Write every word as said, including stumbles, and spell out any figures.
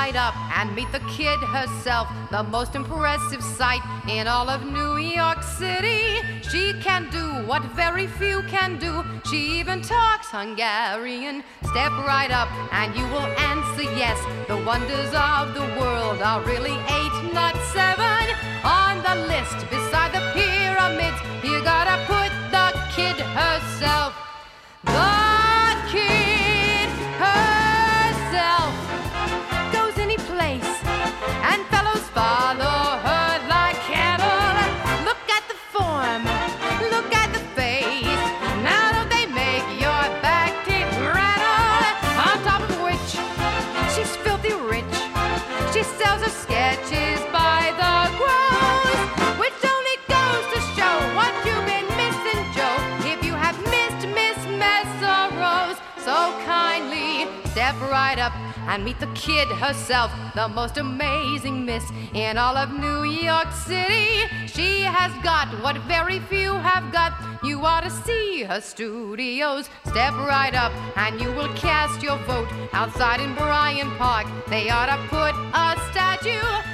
right up and meet the kid herself, the most impressive sight in all of New York City. She can do what very few can do. She even talks Hungarian. Step right up and you will answer yes. The wonders of the world are really eight, not seven. On the list beside the pyramids, you gotta put the kid herself. The kid herself goes any place, and fellows follow her like cattle. Look at the form, look at the face. Now don't they make your back tick rattle? On top of which, she's filthy rich. She sells her sketches by the gross, which only goes to show what you've been missing, Joe, if you have missed Miss Messeros. So kindly step right up and meet the kid herself, the most amazing miss in all of New York City. She has got what very few have got. You ought to see her studios. Step right up and you will cast your vote outside in Bryant Park. They ought to put a statue